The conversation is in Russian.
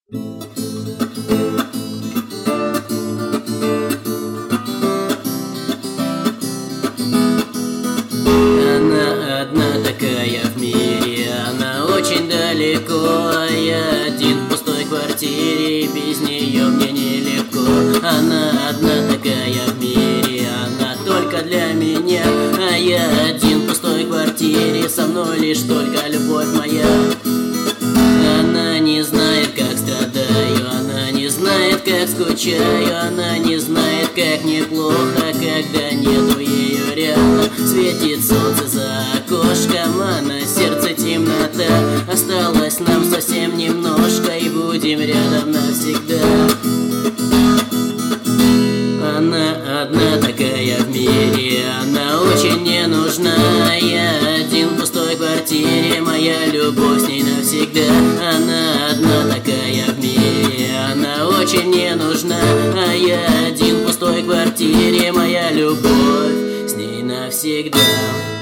Она одна такая в мире, она очень далеко. Я один в пустой квартире, без нее мне нелегко. Она одна такая в мире, она только для меня. А я один в пустой квартире, со мной лишь только любовь моя. Она не знает, как страдаю, она не знает, как скучаю, она не знает, как мне плохо, когда нету ее рядом. Светит солнце за окошком, а на сердце темнота. Осталось нам совсем немножко, и будем рядом навсегда. Она одна такая в мире, она очень не нужна. Я один в пустой квартире, моя любовь с ней навсегда. Она одна такая в мире, она очень не нужна. А я один в пустой квартире, моя любовь с ней навсегда.